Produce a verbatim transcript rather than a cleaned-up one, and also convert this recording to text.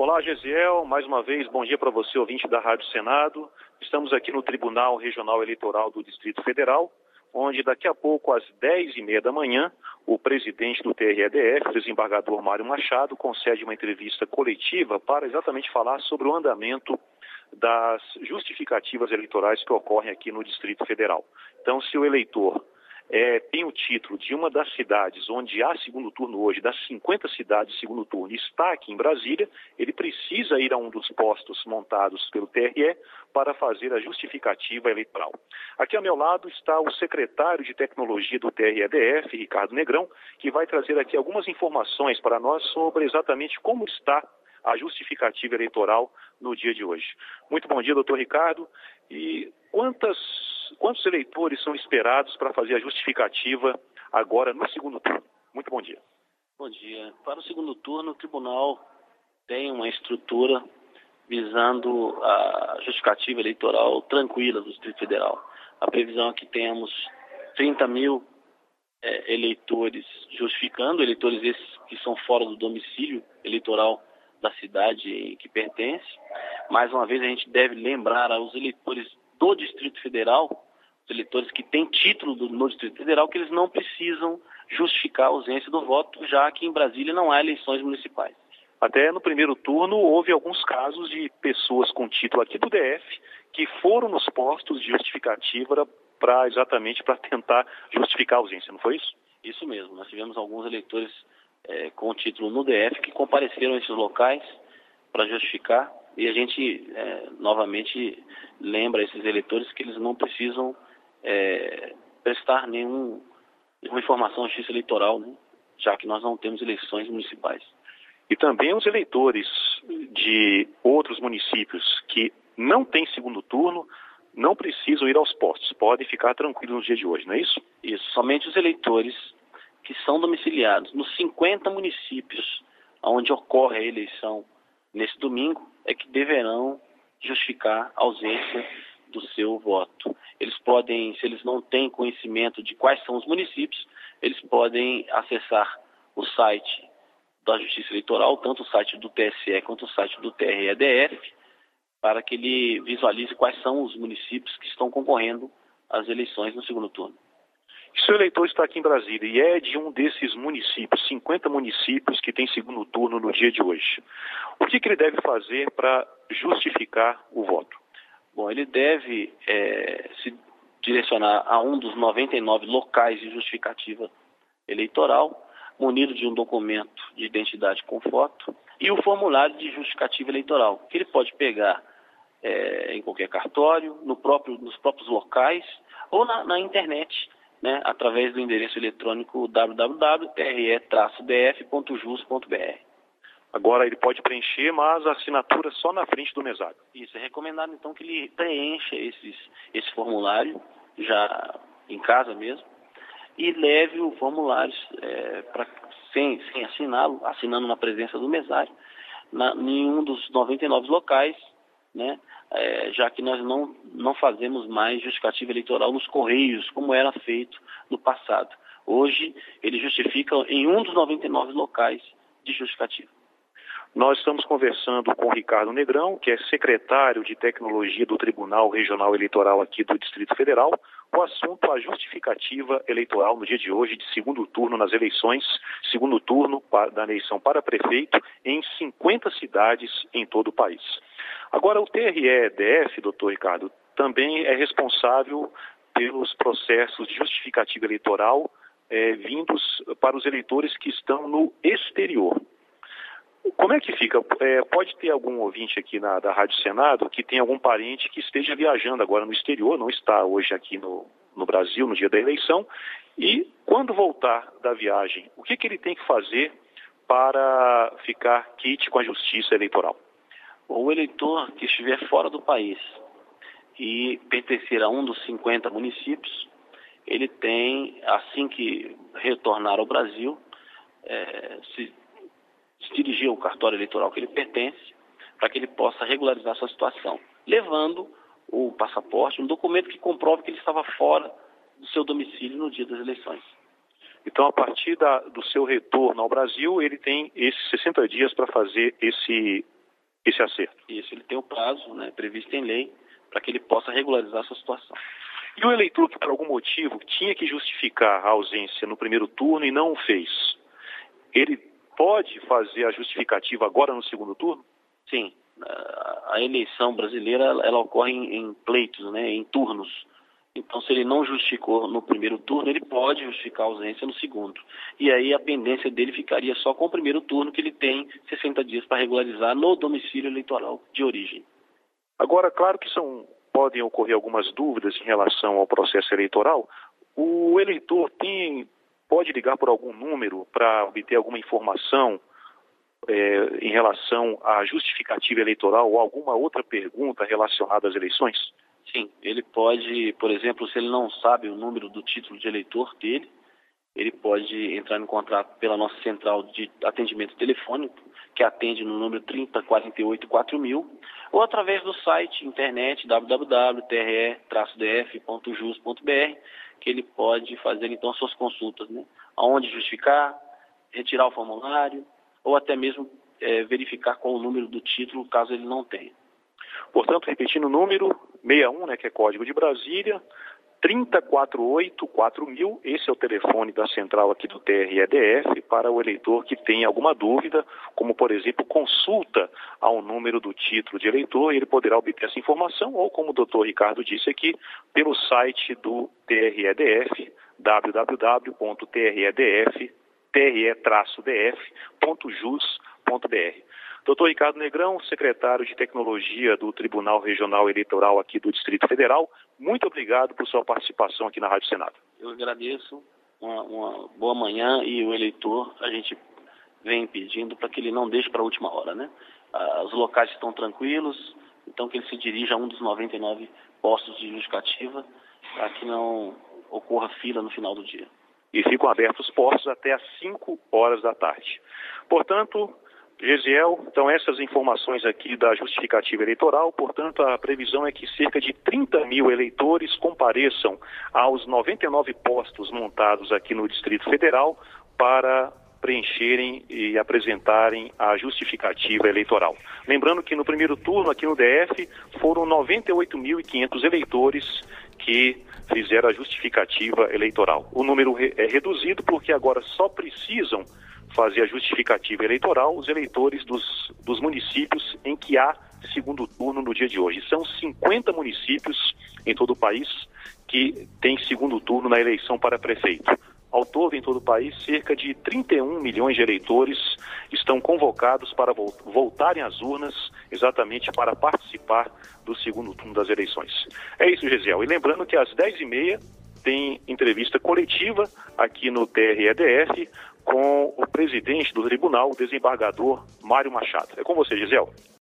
Olá, Gesiel, mais uma vez, bom dia para você, ouvinte da Rádio Senado. Estamos aqui no Tribunal Regional Eleitoral do Distrito Federal, onde daqui a pouco, às dez e meia da manhã, o presidente do T R E D F, o desembargador Mário Machado, concede uma entrevista coletiva para exatamente falar sobre o andamento das justificativas eleitorais que ocorrem aqui no Distrito Federal. Então, se o eleitor É, tem o título de uma das cidades onde há segundo turno hoje, das cinquenta cidades de segundo turno, está aqui em Brasília, ele precisa ir a um dos postos montados pelo T R E para fazer a justificativa eleitoral. Aqui ao meu lado está o secretário de Tecnologia do T R E D F, Ricardo Negrão, que vai trazer aqui algumas informações para nós sobre exatamente como está a justificativa eleitoral no dia de hoje. Muito bom dia, doutor Ricardo. E quantas, quantos eleitores são esperados para fazer a justificativa agora no segundo turno? Muito bom dia. Bom dia. Para o segundo turno, o tribunal tem uma estrutura visando a justificativa eleitoral tranquila do Distrito Federal. A previsão é que tenhamos trinta mil é, eleitores justificando, eleitores esses que são fora do domicílio eleitoral da cidade em que pertence. Mais uma vez, a gente deve lembrar aos eleitores do Distrito Federal, os eleitores que têm título do, no Distrito Federal, que eles não precisam justificar a ausência do voto, já que em Brasília não há eleições municipais. Até no primeiro turno, houve alguns casos de pessoas com título aqui do D F que foram nos postos de justificativa para exatamente para tentar justificar a ausência, não foi isso? Isso mesmo. Nós tivemos alguns eleitores É, com o título no D F, que compareceram a esses locais para justificar, e a gente é, novamente lembra a esses eleitores que eles não precisam é, prestar nenhum, nenhuma informação à Justiça Eleitoral, né, já que nós não temos eleições municipais. E também os eleitores de outros municípios que não têm segundo turno não precisam ir aos postos, podem ficar tranquilos no dia de hoje, não é isso? Isso, somente os eleitores que são domiciliados nos cinquenta municípios onde ocorre a eleição nesse domingo, é que deverão justificar a ausência do seu voto. Eles podem, se eles não têm conhecimento de quais são os municípios, eles podem acessar o site da Justiça Eleitoral, tanto o site do T S E quanto o site do T R E D F, para que ele visualize quais são os municípios que estão concorrendo às eleições no segundo turno. Se o eleitor está aqui em Brasília e é de um desses municípios, cinquenta municípios que tem segundo turno no dia de hoje, o que, que ele deve fazer para justificar o voto? Bom, ele deve é, se direcionar a um dos noventa e nove locais de justificativa eleitoral, munido de um documento de identidade com foto e o formulário de justificativa eleitoral, que ele pode pegar é, em qualquer cartório, no próprio, nos próprios locais ou na, na internet, né, através do endereço eletrônico w w w ponto t r e traço d f ponto jus ponto b r. Agora ele pode preencher, mas a assinatura só na frente do mesário. Isso, é recomendado então que ele preencha esses, esse formulário, já em casa mesmo, e leve o formulário é, pra, sem, sem assiná-lo, assinando na presença do mesário, na, em um dos noventa e nove locais, né, é, já que nós não, não fazemos mais justificativa eleitoral nos correios, como era feito no passado. Hoje, ele justifica em um dos noventa e nove locais de justificativa. Nós estamos conversando com o Ricardo Negrão, que é secretário de Tecnologia do Tribunal Regional Eleitoral aqui do Distrito Federal, o assunto a justificativa eleitoral no dia de hoje de segundo turno nas eleições, segundo turno da eleição para prefeito em cinquenta cidades em todo o país. Agora, o T R E D F, doutor Ricardo, também é responsável pelos processos de justificativa eleitoral eh, vindos para os eleitores que estão no exterior. Como é que fica? É, pode ter algum ouvinte aqui na, da Rádio Senado que tem algum parente que esteja viajando agora no exterior, não está hoje aqui no, no Brasil, no dia da eleição, e quando voltar da viagem, o que, que ele tem que fazer para ficar quite com a justiça eleitoral? O eleitor que estiver fora do país e pertencer a um dos cinquenta municípios, ele tem, assim que retornar ao Brasil, é, se se dirigir ao cartório eleitoral que ele pertence, para que ele possa regularizar sua situação, levando o passaporte, um documento que comprove que ele estava fora do seu domicílio no dia das eleições. Então, a partir da, do seu retorno ao Brasil, ele tem esses sessenta dias para fazer esse, esse acerto. Isso, ele tem o prazo, né, previsto em lei para que ele possa regularizar essa situação. E o eleitor que, por algum motivo, tinha que justificar a ausência no primeiro turno e não o fez, ele pode fazer a justificativa agora no segundo turno? Sim. A eleição brasileira, ela ocorre em, em pleitos, né, em turnos. Então, se ele não justificou no primeiro turno, ele pode justificar a ausência no segundo. E aí a pendência dele ficaria só com o primeiro turno, que ele tem sessenta dias para regularizar no domicílio eleitoral de origem. Agora, claro que são, podem ocorrer algumas dúvidas em relação ao processo eleitoral. O eleitor tem, pode ligar por algum número para obter alguma informação É, em relação à justificativa eleitoral ou alguma outra pergunta relacionada às eleições? Sim, ele pode, por exemplo, se ele não sabe o número do título de eleitor dele, ele pode entrar em contato pela nossa central de atendimento telefônico, que atende no número trinta, quarenta e oito, quatro mil, ou através do site internet w w w ponto t r e traço d f ponto jus ponto b r, que ele pode fazer então suas consultas, né? Aonde justificar, retirar o formulário, ou até mesmo é, verificar qual o número do título, caso ele não tenha. Portanto, repetindo o número, sessenta e um, né, que é código de Brasília, trinta, quarenta e oito, quatro mil, esse é o telefone da central aqui do T R E D F para o eleitor que tem alguma dúvida, como, por exemplo, consulta ao número do título de eleitor, ele poderá obter essa informação, ou, como o doutor Ricardo disse aqui, pelo site do T R E D F, w w w ponto t r e d f t r e traço d f ponto jus ponto b r. doutor Ricardo Negrão, secretário de Tecnologia do Tribunal Regional Eleitoral aqui do Distrito Federal, muito obrigado por sua participação aqui na Rádio Senado. Eu agradeço, uma, uma boa manhã, e o eleitor, a gente vem pedindo para que ele não deixe para a última hora, né? Ah, os locais estão tranquilos, então que ele se dirija a um dos noventa e nove postos de justificativa para que não ocorra fila no final do dia. E ficam abertos os postos até às cinco horas da tarde. Portanto, Gesiel, então essas informações aqui da justificativa eleitoral, portanto a previsão é que cerca de trinta mil eleitores compareçam aos noventa e nove postos montados aqui no Distrito Federal para preencherem e apresentarem a justificativa eleitoral. Lembrando que no primeiro turno aqui no D F foram noventa e oito mil e quinhentos eleitores que fizeram a justificativa eleitoral. O número é reduzido porque agora só precisam fazer a justificativa eleitoral os eleitores dos, dos municípios em que há segundo turno no dia de hoje. São cinquenta municípios em todo o país que têm segundo turno na eleição para prefeito. Ao todo, em todo o país, cerca de trinta e um milhões de eleitores estão convocados para voltarem às urnas exatamente para participar do segundo turno das eleições. É isso, Gesiel. E lembrando que às dez e meia tem entrevista coletiva aqui no T R E D F com o presidente do tribunal, o desembargador Mário Machado. É com você, Gesiel.